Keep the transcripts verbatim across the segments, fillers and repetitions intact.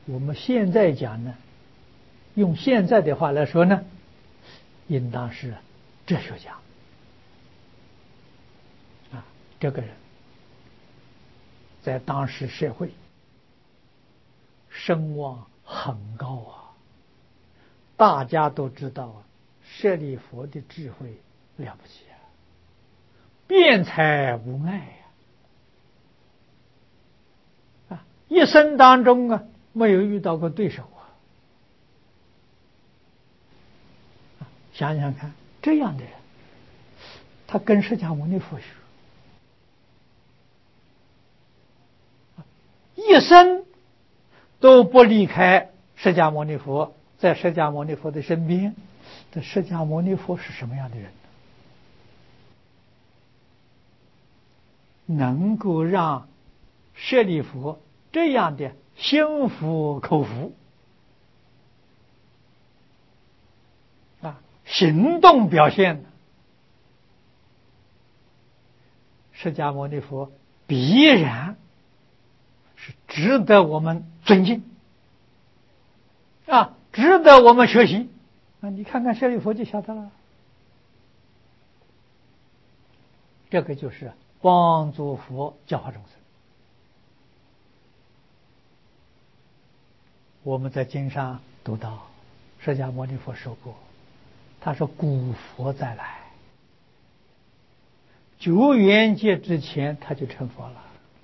我们现在讲呢，用现在的话来说呢，应当是哲学家啊。这个人在当时社会声望很高啊，大家都知道啊，舍利弗的智慧了不起啊，辩才无碍呀、啊，一生当中啊没有遇到过对手啊。想想看，这样的人，他跟释迦牟尼佛学，一生都不离开释迦牟尼佛，在释迦牟尼佛的身边。这释迦牟尼佛是什么样的人呢？能够让舍利弗这样的心服口服啊，行动表现，释迦牟尼佛必然是值得我们尊敬啊，值得我们学习啊！你看看舍利弗就晓得了，这个就是帮助佛教化众生。我们在经上读到，释迦牟尼佛说过，他说古佛再来，久远劫之前他就成佛了。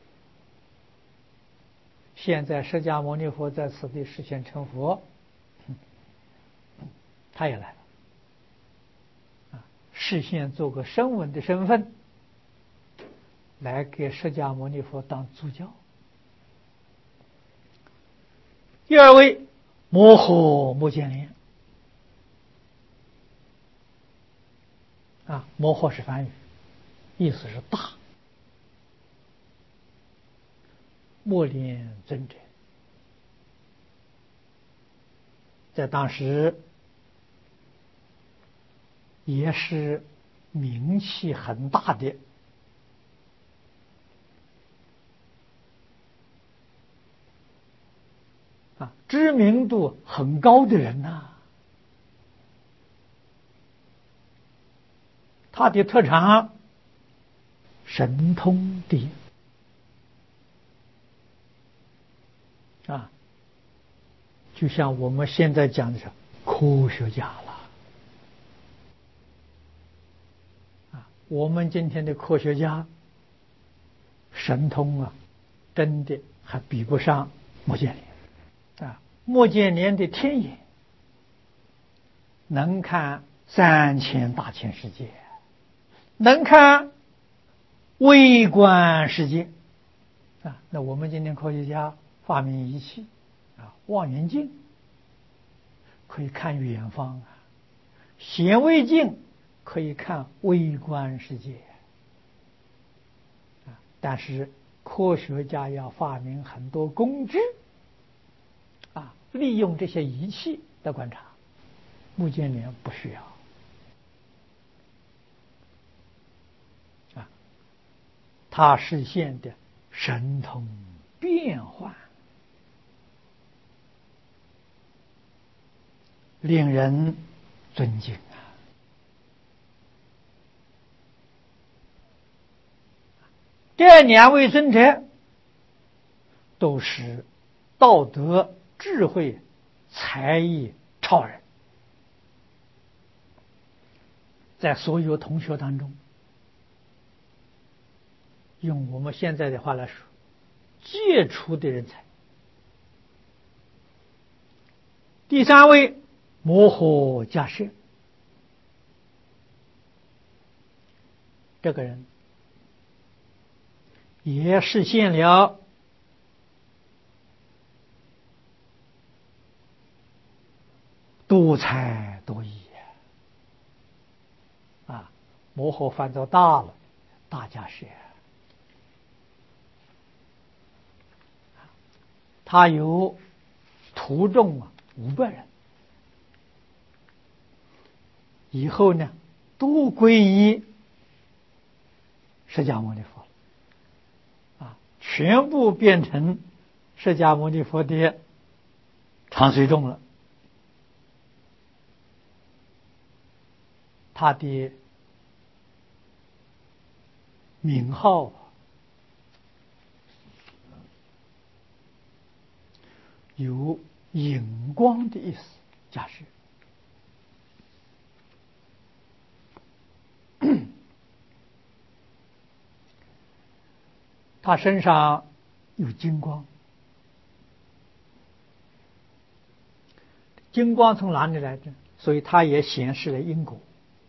现在释迦牟尼佛在此地实现成佛，他也来了啊，实现做个声闻的身份，来给释迦牟尼佛当助教。第二位摩诃目犍连啊，摩诃是梵语，意思是大。目连尊者在当时也是名气很大的啊，知名度很高的人呐、啊。他的特长神通第一啊，就像我们现在讲的是科学家了啊。我们今天的科学家神通啊，真的还比不上目犍连啊。目犍连的天眼能看三千大千世界，能看微观世界啊。那我们今天科学家发明仪器啊，望远镜可以看远方啊，显微镜可以看微观世界啊。但是科学家要发明很多工具啊，利用这些仪器来观察，目犍连不需要啊，他实现的神通变幻，令人尊敬啊。这两位尊者都是道德智慧才艺超人，在所有同学当中，用我们现在的话来说，杰出的人才。第三位摩诃迦叶，这个人也实现了多才多艺啊。摩诃翻作大了，大迦叶，他有徒众啊五百人，以后呢都皈依释迦牟尼佛啊，全部变成释迦牟尼佛的唐随众了。他的名号有荧光的意思，假设他身上有金光，金光从哪里来的？所以它也显示了因果，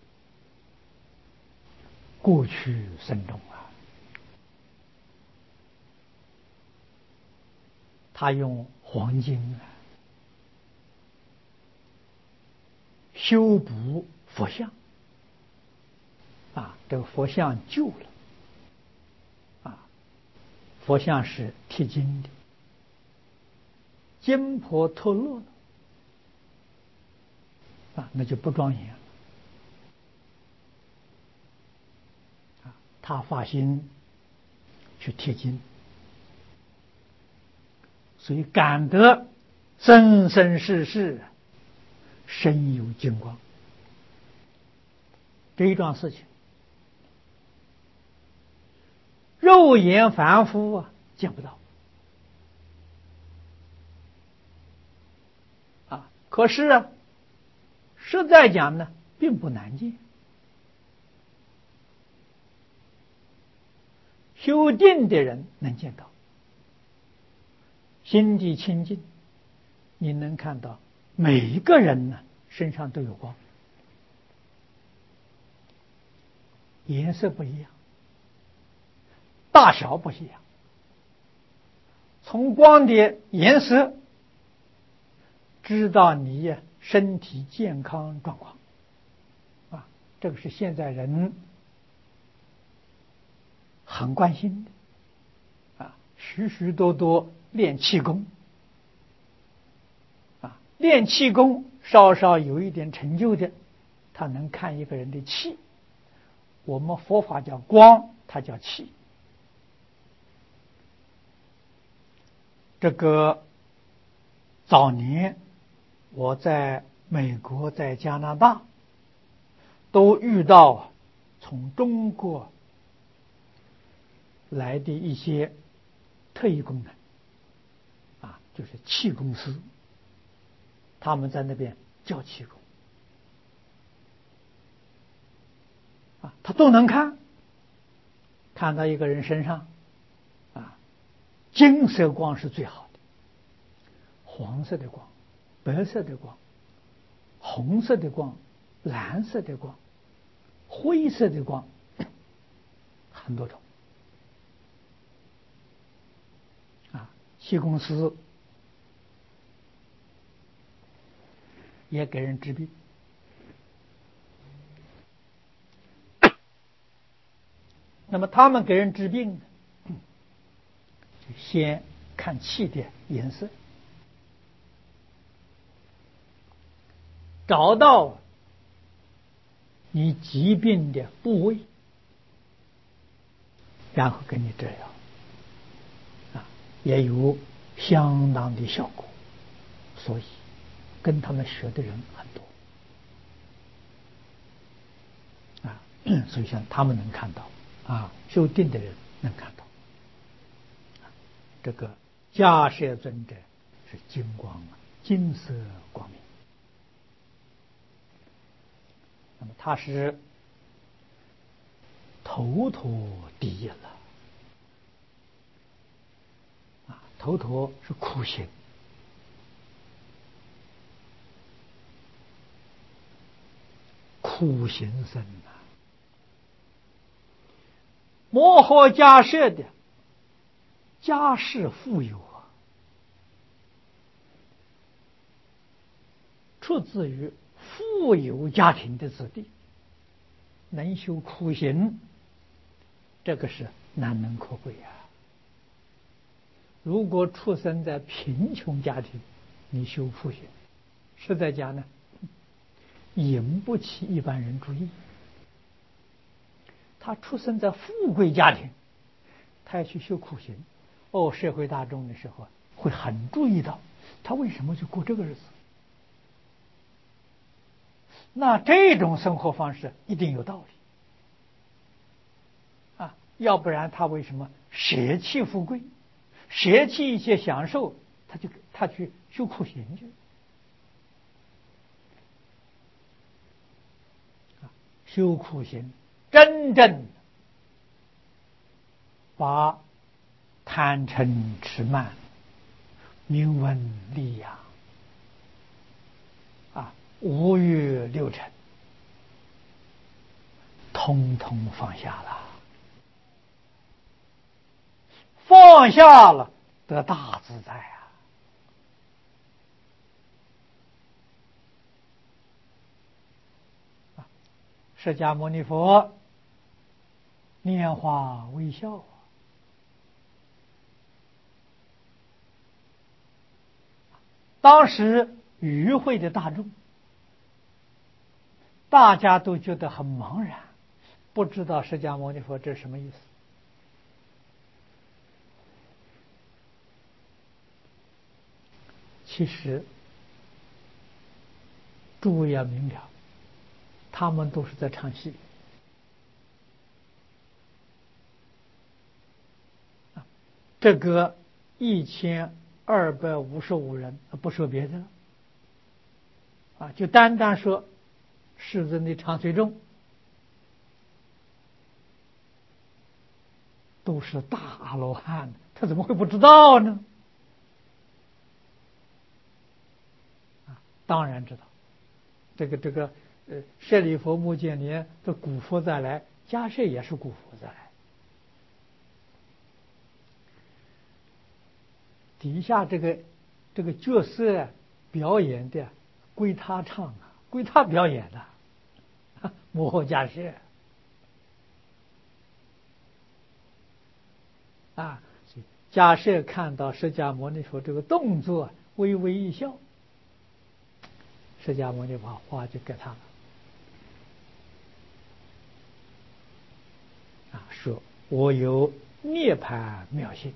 过去生中啊，他用黄金啊修补佛像啊，这个佛像旧了啊，佛像是贴金的，金箔脱落了啊，那就不庄严了啊。他发心去贴金，所以感得生生世世身有金光。这一桩事情，肉眼凡夫啊见不到啊，可是啊，实在讲呢，并不难见。修定的人能见到，心地清净，你能看到每一个人呢身上都有光，颜色不一样，大小不一样，从光的颜色知道你身体健康状况啊，这个是现在人很关心的啊，许许多多练气功啊，练气功稍稍有一点成就的，他能看一个人的气。我们佛法叫光，它叫气。这个早年我在美国，在加拿大都遇到从中国来的一些特异功能啊，就是气功师，他们在那边教气功啊，他都能看，看到一个人身上啊，金色光是最好的，黄色的光、白色的光、红色的光、蓝色的光、灰色的光，很多种啊。气功师也给人治病，那么他们给人治病，先看气的颜色，找到你疾病的部位，然后给你治疗啊，也有相当的效果。所以跟他们学的人很多啊，所以像他们能看到啊，修定的人能看到，这个迦叶尊者是金光啊，金色光明。那么他是头陀第一了啊，头陀是苦行，苦行僧啊，摩诃迦叶的家世富有啊，出自于富有家庭的子弟，能修苦行，这个是难能可贵啊。如果出生在贫穷家庭，你修苦行，实在讲呢，引不起一般人注意。他出生在富贵家庭，他要去修苦行，哦，社会大众的时候会很注意到他为什么去过这个日子？那这种生活方式一定有道理啊，要不然他为什么舍弃富贵，舍弃一些享受，他就他去修苦行去？修苦行，真正把贪嗔痴慢、名闻利养啊、五欲六尘，通通放下了。放下了，得大自在啊！释迦牟尼佛拈花微笑，当时与会的大众，大家都觉得很茫然，不知道释迦牟尼佛这是什么意思。其实诸位要明了，他们都是在唱戏。这个一千二百五十五人，不说别的啊，就单单说世尊的长随众，都是大阿罗汉，他怎么会不知道呢？啊，当然知道。这个这个呃，舍利弗、目犍连的古佛再来，迦叶也是古佛再来。底下这个这个角色表演的归他唱啊，归他表演的，幕后迦叶啊，迦叶看到释迦牟尼佛这个动作，微微一笑，释迦牟尼佛话就给他了啊，说我有涅槃妙性。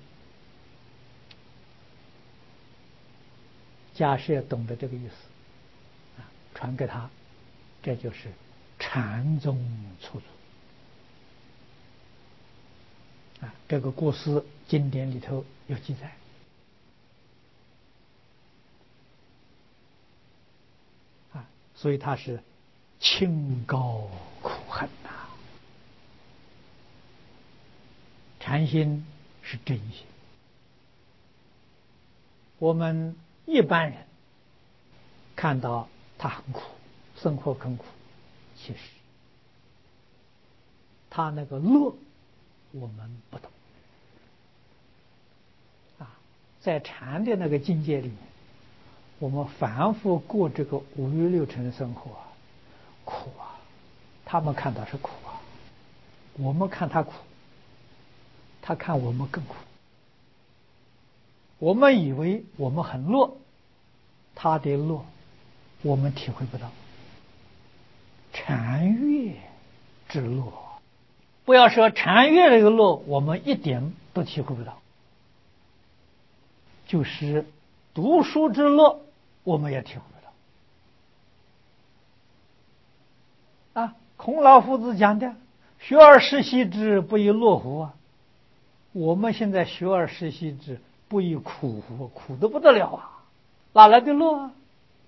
迦叶懂得这个意思，啊，传给他，这就是禅宗出祖。啊，这个故事经典里头有记载。啊，所以他是清高苦恨呐、啊。禅心是真心，我们一般人看到他很苦，生活很苦，其实他那个乐我们不懂啊。在禅的那个境界里面，我们反复过这个五欲六尘的生活，苦啊，他们看到是苦啊，我们看他苦，他看我们更苦。我们以为我们很乐，他的乐我们体会不到。禅悦之乐，不要说禅悦这个乐，我们一点都体会不到。就是读书之乐，我们也体会不到。啊，孔老夫子讲的“学而时习之，不亦乐乎”啊！我们现在学而时习之，不亦苦乎？苦得不得了啊！哪来的乐啊？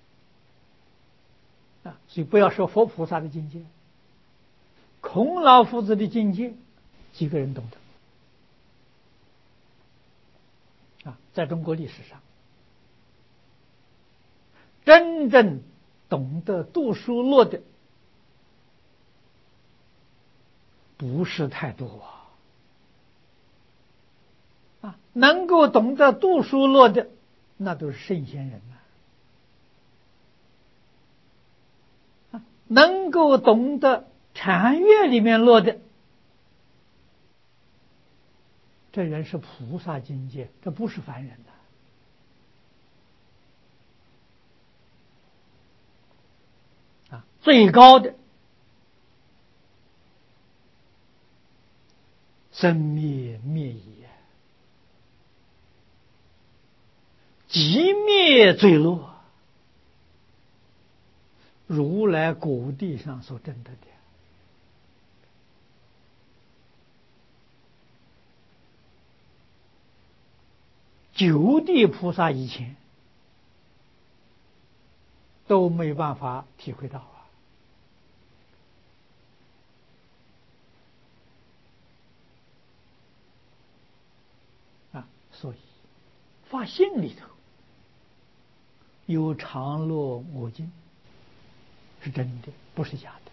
啊，所以不要说佛菩萨的境界，孔老夫子的境界，几个人懂得？啊，在中国历史上，真正懂得读书乐的不是太多啊。啊，能够懂得读书乐的，那都是圣贤人呐、啊。能够懂得禅悦里面乐的，这人是菩萨境界，这不是凡人的啊。最高的生灭灭已， 即灭罪乐，如来果地上所证得的。九地菩萨以前都没办法体会到啊！啊，所以发心里头有常乐我净，是真的，不是假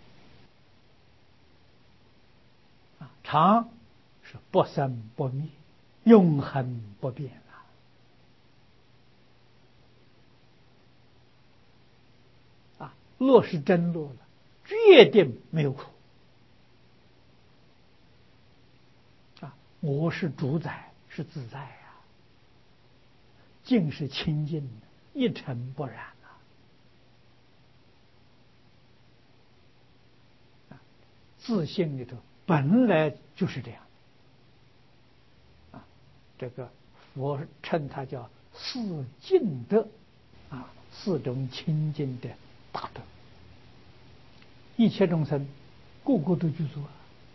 的。啊，常是不生不灭，永恒不变啊！啊，乐是真乐了，决定没有苦。啊，我是主宰，是自在啊，净是清净的，一尘不染啊！自性里头本来就是这样啊，这个佛称它叫四净德啊，四种清净的大德，一切众生个个都具足啊。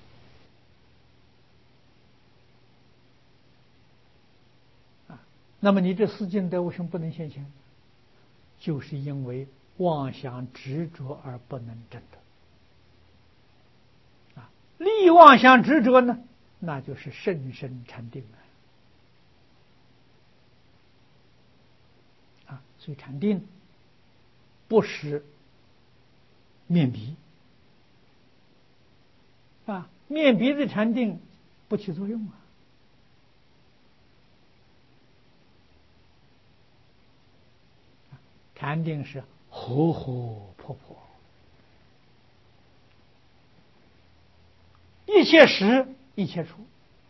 啊，那么你这四净德为什么不能现前？就是因为妄想执着而不能证得。啊，立妄想执着呢，那就是甚深禅定啊。啊，所以禅定不是面壁啊，面壁的禅定不起作用啊。禅定是活活泼泼，一切时一切处，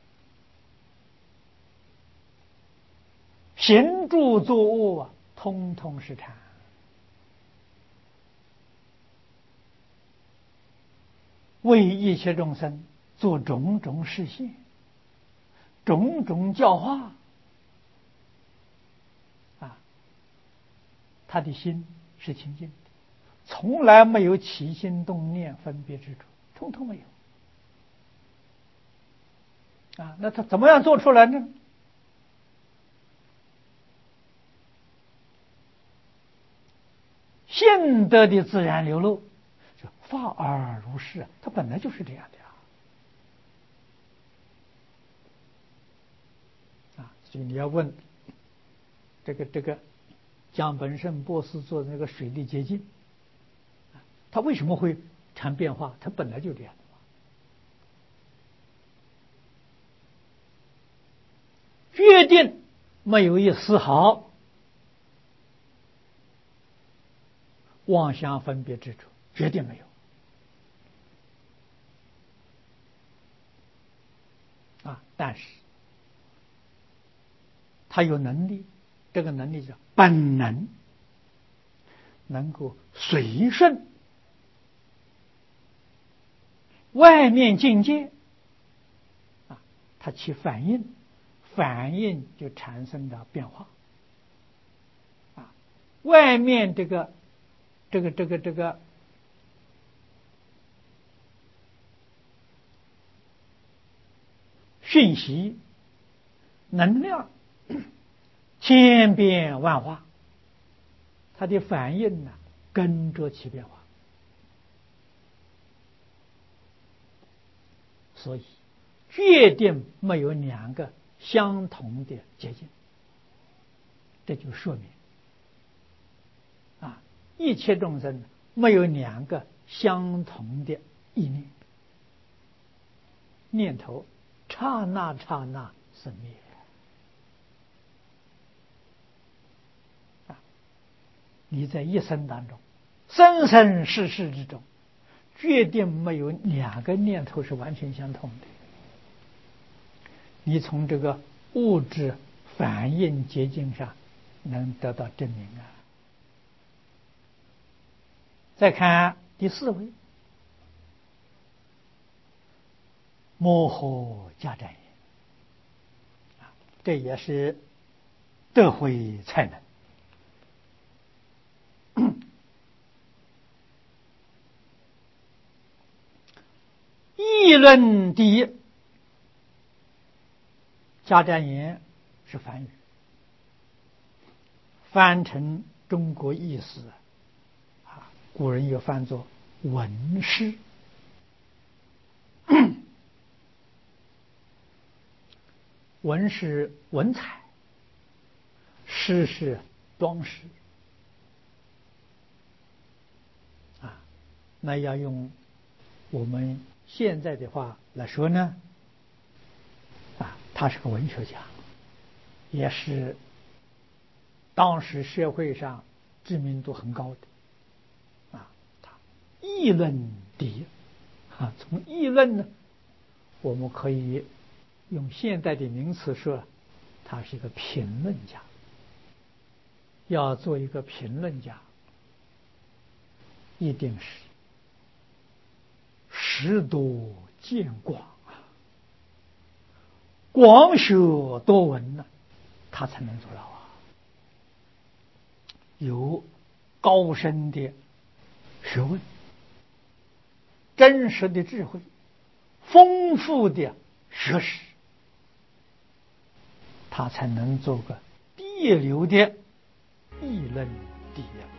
行住坐卧啊，通通是禅。为一切众生做种种示现，种种教化啊，他的心是清净的，从来没有起心动念分别之处，通通没有啊。那他怎么样做出来呢？性德的自然流露，法而如是，它本来就是这样的呀。啊，所以你要问这个这个江本胜博士做的那个水力结晶，它为什么会产变化？它本来就这样的嘛。决定没有一丝毫妄想分别之处，决定没有。啊，但是他有能力，这个能力叫本能，能够随顺外面境界啊，它起反应，反应就产生了变化啊。外面这个这个这个这个讯息能量千变万化，它的反应呢跟着起变化。所以决定没有两个相同的结晶，这就说明啊，一切众生没有两个相同的意念，念头刹那刹那生灭啊！你在一生当中，生生世世之中，决定没有两个念头是完全相同的。你从这个物质反应结晶上能得到证明啊。再看第四位，摩诃迦旃延，这也是得会才能。议论第一，家占言是梵语，翻成中国意思啊，古人又翻作文诗。文是文采，诗是装饰啊。那要用我们现在的话来说呢，啊，他是个文学家，也是当时社会上知名度很高的啊。他议论第一啊，从议论呢，我们可以用现代的名词说，他是一个评论家。要做一个评论家，一定是识多见广啊，广学多闻呢，他才能做到啊。有高深的学问，真实的智慧，丰富的学识，他才能做个第一流的议论第一。